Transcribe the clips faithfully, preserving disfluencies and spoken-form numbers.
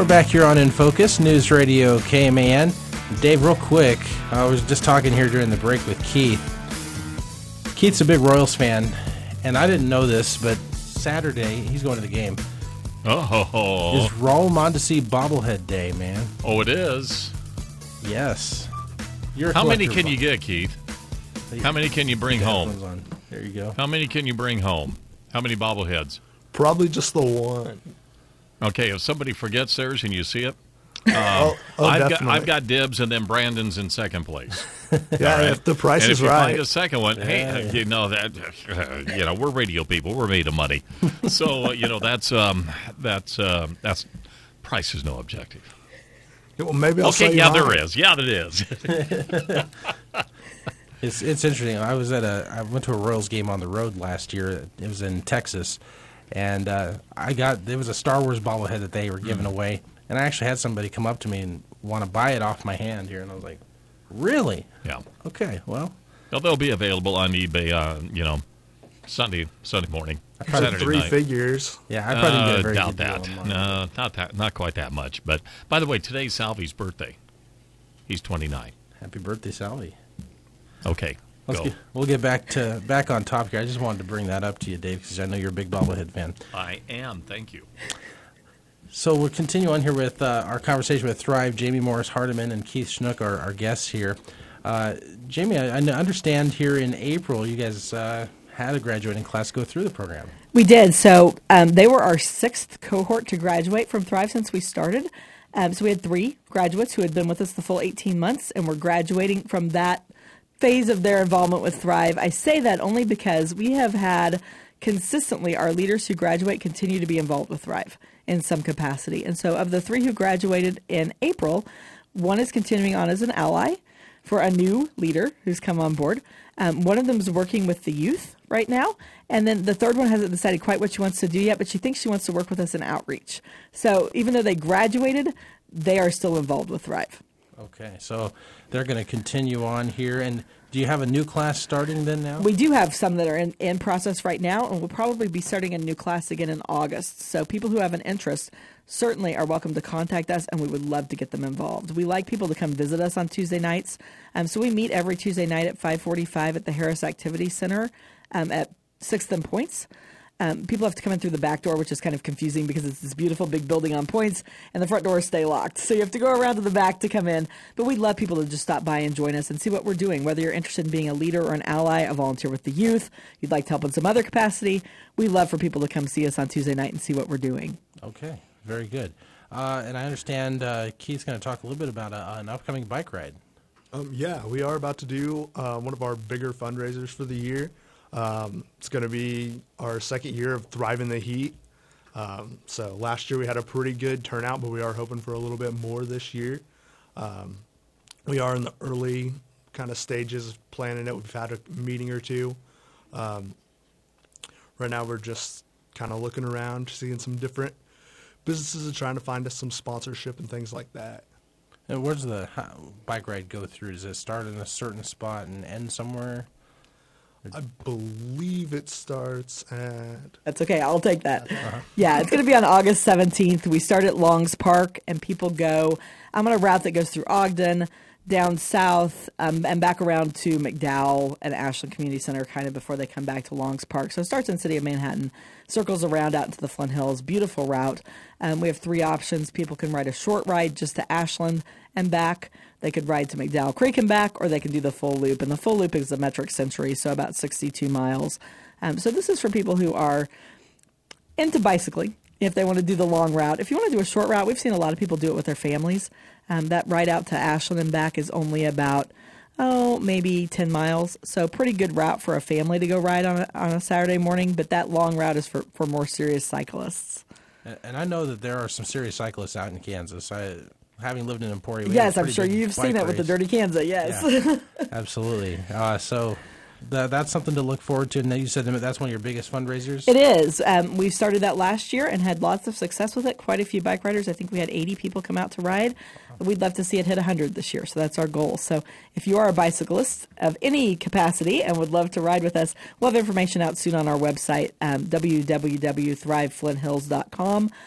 We're back here on In Focus, News Radio K M A N. Dave, real quick, I was just talking here during the break with Keith. Keith's a big Royals fan, and I didn't know this, but Saturday, he's going to the game. Oh. It's Raul Mondesi bobblehead day, man. Oh, it is? Yes. You're a How many collector can of you get, Keith? How many can you bring Yeah, home? one's on. There you go. How many can you bring home? How many bobbleheads? Probably just the one. Okay, if somebody forgets theirs and you see it, uh, oh, oh, I've, got, definitely. I've got dibs, and then Brandon's in second place. Yeah, All right? if the price and is if you right. find a second one, hey, Yeah, yeah. you know that uh, you know we're radio people, we're made of money, so uh, you know that's um, that's uh, that's price is no objective. Well, maybe I'll sell Okay, you yeah, mine. there is, yeah, there is. It's it's interesting. I was at a I went to a Royals game on the road last year. It was in Texas, and uh, I got there was a Star Wars bobblehead that they were giving away, and I actually had somebody come up to me and want to buy it off my hand here, and I was like, "Really? Yeah, Okay, well." well, they'll be available on eBay, uh, you know, Sunday Sunday morning, For Saturday three night. figures. Yeah, I probably didn't get a Uh, very doubt good deal that. on mine. No, not that, not quite that much. But by the way, today's Salvi's birthday. He's twenty-nine. Happy birthday, Sally. Okay, Let's go. get, we'll get back to back on topic here. I just wanted to bring that up to you, Dave, because I know you're a big bobblehead fan. I am. Thank you. So we'll continue on here with uh, our conversation with Thrive. Jamie Morris Hardiman and Keith Schnook are our guests here. Uh, Jamie, I, I understand here in April you guys uh, had a graduating class go through the program. We did. So um, they were our sixth cohort to graduate from Thrive since we started. Um, so we had three graduates who had been with us the full eighteen months, and we're graduating from that phase of their involvement with Thrive. I say that only because we have had consistently our leaders who graduate continue to be involved with Thrive in some capacity. And so of the three who graduated in April, one is continuing on as an ally for a new leader who's come on board. Um, one of them is working with the youth right now. And then the third one hasn't decided quite what she wants to do yet, but she thinks she wants to work with us in outreach. So even though they graduated, they are still involved with Thrive. Okay, so they're going to continue on here. And do you have a new class starting then now? We do have some that are in, in process right now, and we'll probably be starting a new class again in August. So people who have an interest certainly are welcome to contact us, and we would love to get them involved. We like people to come visit us on Tuesday nights. Um, so we meet every Tuesday night at five forty-five at the Harris Activity Center um, at Sixth and Points. Um, people have to come in through the back door, which is kind of confusing because it's this beautiful big building on Points, and the front doors stay locked. So you have to go around to the back to come in. But we'd love people to just stop by and join us and see what we're doing. Whether you're interested in being a leader or an ally, a volunteer with the youth, you'd like to help in some other capacity, we'd love for people to come see us on Tuesday night and see what we're doing. Okay, very good. Uh, and I understand uh, Keith's going to talk a little bit about a, an upcoming bike ride. Um, yeah, we are about to do uh, one of our bigger fundraisers for the year. Um, it's going to be our second year of Thrive in the Heat. Um, so last year we had a pretty good turnout, but we are hoping for a little bit more this year. Um, we are in the early kind of stages of planning it. We've had a meeting or two. Um, right now we're just kind of looking around, seeing some different businesses and trying to find us some sponsorship and things like that. And where does the how, bike ride go through? Does it start in a certain spot and end somewhere? I believe it starts at... That's okay. I'll take that. Yeah, it's going to be on August seventeenth. We start at Longs Park, and people go. I'm on a route that goes through Ogden, down south, um, and back around to McDowell and Ashland Community Center kind of before they come back to Longs Park. So it starts in the city of Manhattan, circles around out into the Flint Hills. Beautiful route. Um, we have three options. People can ride a short ride just to Ashland and back. They could ride to McDowell Creek and back, or they can do the full loop. And the full loop is the metric century, so about sixty-two miles. Um, so this is for people who are into bicycling, if they want to do the long route. If you want to do a short route, we've seen a lot of people do it with their families. Um, that ride out to Ashland and back is only about, oh, maybe ten miles. So pretty good route for a family to go ride on a, on a Saturday morning, but that long route is for, for more serious cyclists. And, and I know that there are some serious cyclists out in Kansas. I, having lived in Emporia, we Yes, had a I'm pretty sure big you've bike seen it with the race. Dirty Kansas, yes. Yeah, absolutely. Uh, so th- that's something to look forward to. And you said that's one of your biggest fundraisers? It is. Um, we started that last year and had lots of success with it. Quite a few bike riders. I think we had eighty people come out to ride. We'd love to see it hit one hundred this year, so that's our goal. So if you are a bicyclist of any capacity and would love to ride with us, we'll have information out soon on our website, um, w w w dot thrive flint hills dot com.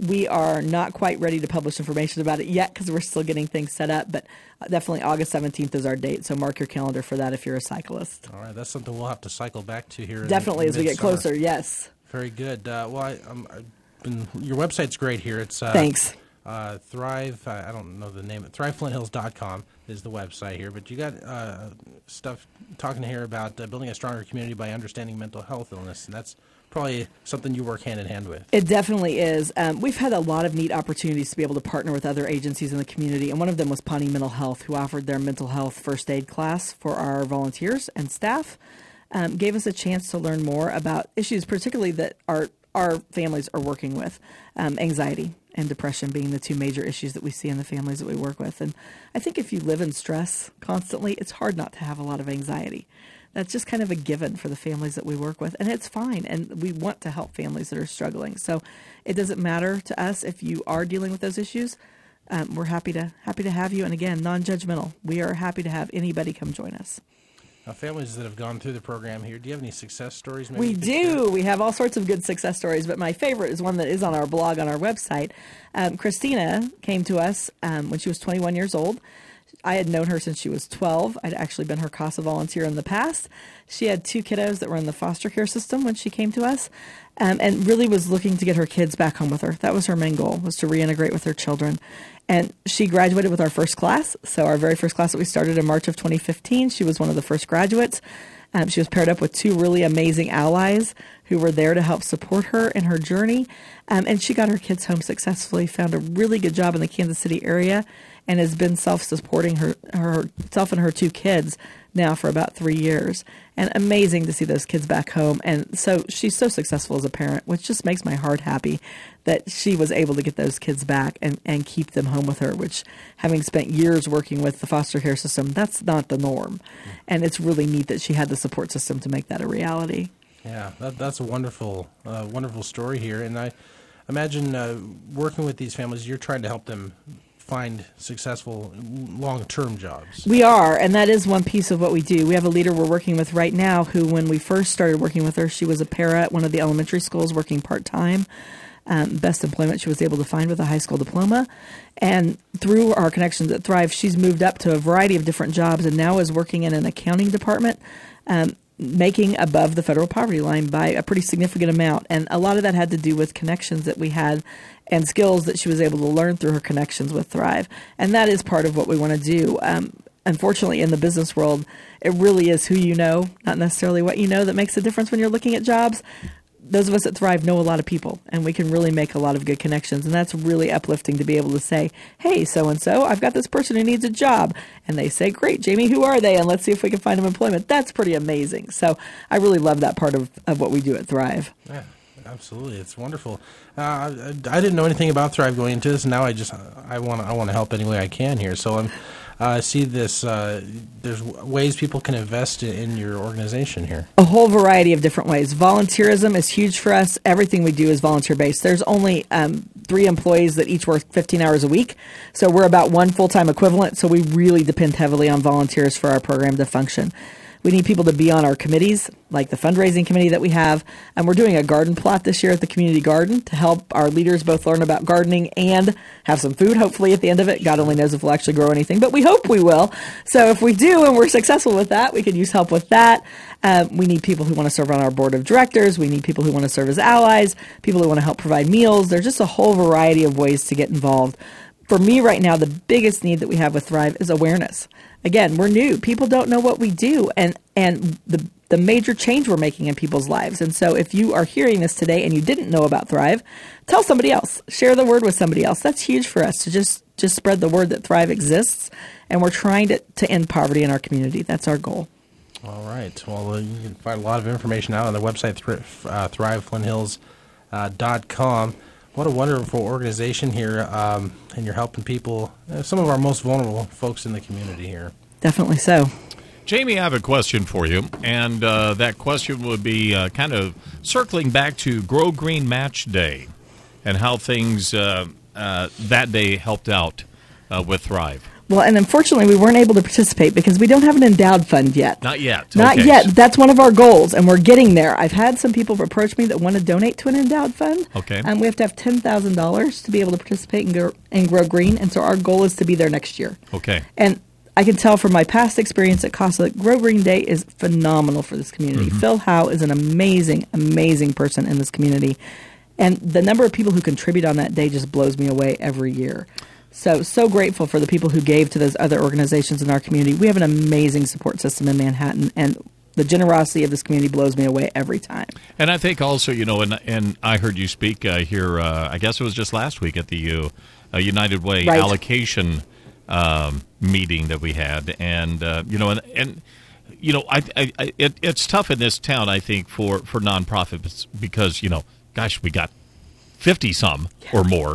we are not quite ready to publish information about it yet because we're still getting things set up, but definitely August seventeenth is our date, so mark your calendar for that if you're a cyclist. All right, that's something we'll have to cycle back to here. Definitely in, as we get closer, yes. Very good. Uh, well, I, um, I've been, your website's great here. It's uh, Thanks. Uh, Thrive, I, I don't know the name, thrive flint hills dot com is the website here, but you got uh, stuff talking here about uh, building a stronger community by understanding mental health illness, and that's probably something you work hand in hand with. It definitely is. Um, we've had a lot of neat opportunities to be able to partner with other agencies in the community, and one of them was Pawnee Mental Health, who offered their mental health first aid class for our volunteers and staff, um, gave us a chance to learn more about issues particularly that our, our families are working with, um, anxiety and depression being the two major issues that we see in the families that we work with. And I think if you live in stress constantly, it's hard not to have a lot of anxiety. That's just kind of a given for the families that we work with, and it's fine. And we want to help families that are struggling. So it doesn't matter to us if you are dealing with those issues. Um, we're happy to happy to have you. And again, non-judgmental. We are happy to have anybody come join us. Now, families that have gone through the program here, do you have any success stories? Maybe We you could do. share? We have all sorts of good success stories, but my favorite is one that is on our blog on our website. Um, Christina came to us um, when she was twenty-one years old. I had known her since she was twelve. I'd actually been her CASA volunteer in the past. She had two kiddos that were in the foster care system when she came to us, um, and really was looking to get her kids back home with her. That was her main goal, was to reintegrate with her children. And she graduated with our first class. So our very first class that we started in March of twenty fifteen, she was one of the first graduates. Um, she was paired up with two really amazing allies who were there to help support her in her journey. Um, and she got her kids home successfully, found a really good job in the Kansas City area, and has been self-supporting her herself and her two kids now for about three years. And amazing to see those kids back home. And so she's so successful as a parent, which just makes my heart happy that she was able to get those kids back and, and keep them home with her, which, having spent years working with the foster care system, that's not the norm. And it's really neat that she had the support system to make that a reality. Yeah, that, that's a wonderful, uh, wonderful story here. And I imagine uh, working with these families, you're trying to help them find successful long-term jobs. We are, and that is one piece of what we do. We have a leader we're working with right now who, when we first started working with her, she was a para at one of the elementary schools working part-time. Um, best employment she was able to find with a high school diploma. And through our connections at Thrive, she's moved up to a variety of different jobs and now is working in an accounting department, um, making above the federal poverty line by a pretty significant amount. And a lot of that had to do with connections that we had and skills that she was able to learn through her connections with Thrive. And that is part of what we want to do. Um, unfortunately, in the business world, it really is who you know, not necessarily what you know, that makes a difference when you're looking at jobs. Those of us at Thrive know a lot of people, and we can really make a lot of good connections. And that's really uplifting to be able to say, hey, so-and-so, I've got this person who needs a job. And they say, great, Jamie, who are they? And let's see if we can find them employment. That's pretty amazing. So I really love that part of, of what we do at Thrive. Yeah, absolutely. It's wonderful. Uh, I, I didn't know anything about Thrive going into this, and now I just I want I want to help any way I can here. So I'm uh, see this. Uh, there's ways people can invest in, in your organization here. A whole variety of different ways. Volunteerism is huge for us. Everything we do is volunteer-based. There's only um, three employees that each work fifteen hours a week, so we're about one full-time equivalent, so we really depend heavily on volunteers for our program to function. We need people to be on our committees, like the fundraising committee that we have. And we're doing a garden plot this year at the community garden to help our leaders both learn about gardening and have some food, hopefully, at the end of it. God only knows if we'll actually grow anything, but we hope we will. So if we do and we're successful with that, we could use help with that. Um, we need people who want to serve on our board of directors. We need people who want to serve as allies, people who want to help provide meals. There's just a whole variety of ways to get involved. For me right now, the biggest need that we have with Thrive is awareness. Again, we're new. People don't know what we do and, and the, the major change we're making in people's lives. And so if you are hearing this today and you didn't know about Thrive, tell somebody else. Share the word with somebody else. That's huge for us to just, just spread the word that Thrive exists. And we're trying to, to end poverty in our community. That's our goal. All right. Well, uh, you can find a lot of information out on the website, thr- uh, thrive flint hills dot com. What a wonderful organization here, um, and you're helping people, uh, some of our most vulnerable folks in the community here. Definitely so. Jamie, I have a question for you, and uh, that question would be uh, kind of circling back to Grow Green Match Day and how things uh, uh, that day helped out uh, with Thrive. Well, and unfortunately, we weren't able to participate because we don't have an endowed fund yet. Not yet. Not Okay. yet. That's one of our goals, and we're getting there. I've had some people approach me that want to donate to an endowed fund. Okay. And we have to have ten thousand dollars to be able to participate in, Grow- in Grow Green, and so our goal is to be there next year. Okay. And I can tell from my past experience at CASA that Grow Green Day is phenomenal for this community. Mm-hmm. Phil Howe is an amazing, amazing person in this community. And the number of people who contribute on that day just blows me away every year. So, so grateful for the people who gave to those other organizations in our community. We have an amazing support system in Manhattan, and the generosity of this community blows me away every time. And I think also, you know, and, and I heard you speak uh, here, uh, I guess it was just last week at the uh, uh, United Way Right. allocation um, meeting that we had. And, uh, you know, and, and you know, I, I, I it, it's tough in this town, I think, for, for nonprofits because, you know, gosh, we got fifty-some or more.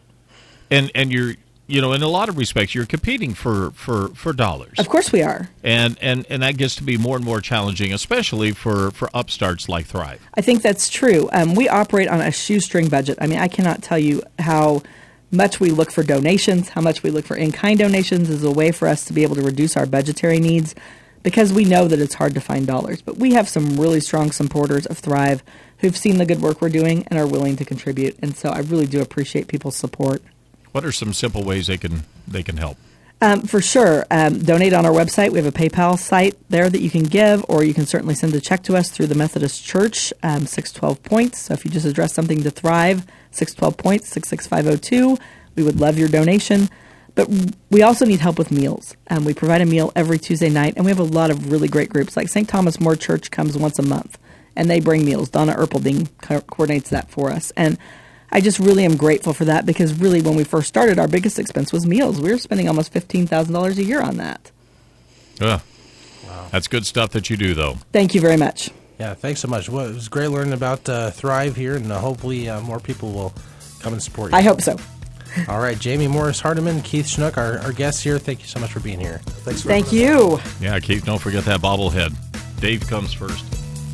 And and you're, you know, in a lot of respects, you're competing for, for, for dollars. Of course we are. And, and and that gets to be more and more challenging, especially for, for upstarts like Thrive. I think that's true. Um, we operate on a shoestring budget. I mean, I cannot tell you how much we look for donations, how much we look for in-kind donations as a way for us to be able to reduce our budgetary needs because we know that it's hard to find dollars. But we have some really strong supporters of Thrive who've seen the good work we're doing and are willing to contribute. And so I really do appreciate people's support. What are some simple ways they can they can help? Um, for sure. Um, donate on our website. We have a PayPal site there that you can give, or you can certainly send a check to us through the Methodist Church, um, six twelve Points. So if you just address something to Thrive, six twelve Points, six six five oh two, we would love your donation. But we also need help with meals. Um, we provide a meal every Tuesday night, and we have a lot of really great groups. Like Saint Thomas More Church comes once a month, and they bring meals. Donna Erpelding co- coordinates that for us. And I just really am grateful for that because really when we first started, our biggest expense was meals. We were spending almost fifteen thousand dollars a year on that. Uh, wow. That's good stuff that you do, though. Thank you very much. Yeah, thanks so much. Well, it was great learning about uh, Thrive here, and uh, hopefully uh, more people will come and support you. I hope so. All right, Jamie Morris Hardiman, Keith Schnook, our, our guests here. Thank you so much for being here. Thanks for Thank having us. you. Yeah, Keith, don't forget that bobblehead. Dave comes first.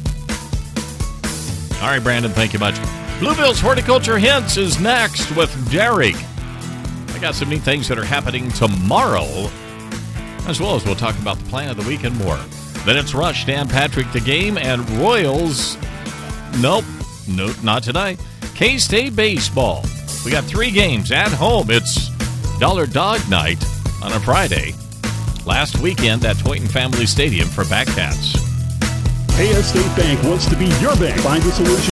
All right, Brandon, thank you much. Bluebill's Horticulture Hints is next with Derek. I got some neat things that are happening tomorrow, as well as we'll talk about the plan of the week and more. Then it's Rush, Dan Patrick, the game, and Royals. Nope, nope, not tonight. K-State Baseball. We got three games at home. It's Dollar Dog Night on a Friday. Last weekend at Toyton Family Stadium for Backcats. A S State Bank wants to be your bank. Find a solution